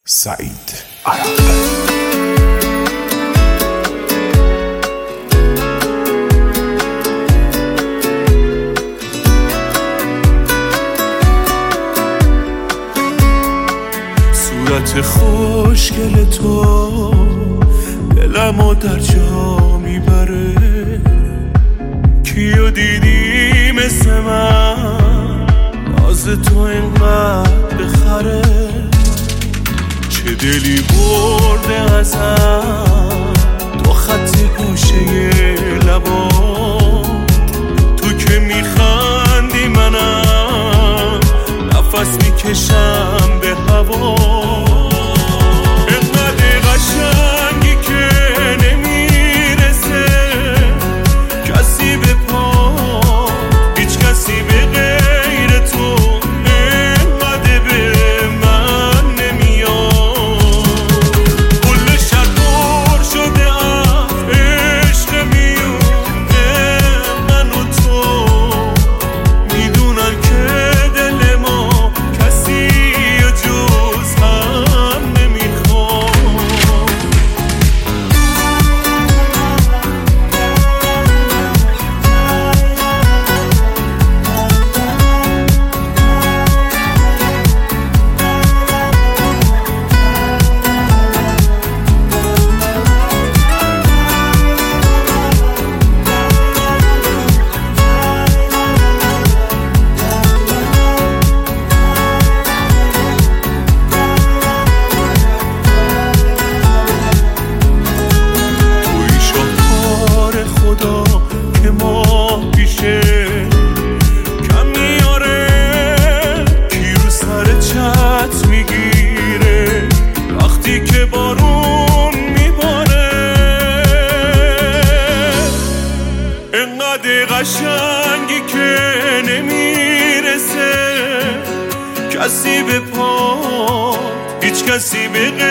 سعید صورت خوشگل تو دلمو در جا میبره، کیو دیدی مثل من ناز تو اینقدر بخره، چه دلی برده ازم تو خط گوشه لبا، تو که میخندی منم نفس میکشم به هوا، اینقدر قشنگی که نمیرسه کسی به پا، هیچ کسی به غیر تو اینقدر به من نمیاد، کل شب پر شده از عشق میونه من و تو، میدونن که دل ما کسی جز هم نمیخواد. که ما پیشه کم میاره، کی رو سر چت میگیره وقتی که بارون میباره، انقدر قشنگی که نمیرسه کسی به پا، هیچ کسی به